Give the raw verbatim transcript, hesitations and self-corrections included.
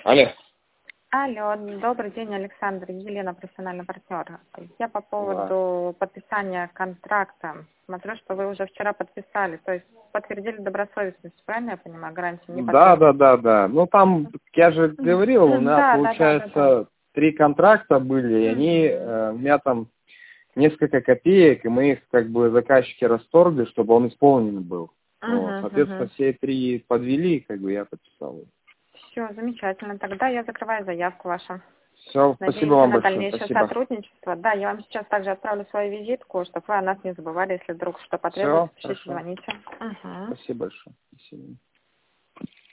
Алло. Алло, добрый день, Александр, Елена, профессиональный партнер. Я по поводу Да. подписания контракта. Смотрю, что вы уже вчера подписали, то есть подтвердили добросовестность, правильно я понимаю, гарантию не Да, подтвердили? да, да, да. Ну там, я же говорил, у меня Да, да, да, получается да, да. три контракта были, и они, Мгм. э, у меня там несколько копеек, и мы их как бы заказчики расторгли, чтобы он исполнен был. Вот. Мгм, Соответственно, мгм. все три подвели, как бы я подписал. Все, замечательно. Тогда я закрываю заявку вашу. Все, спасибо Надеемся вам на большое, дальнейшее спасибо. сотрудничество. Да, я вам сейчас также отправлю свою визитку, чтобы вы о нас не забывали. Если вдруг что потребуется, Все, пишите, хорошо. звоните. Угу. Спасибо большое. Спасибо.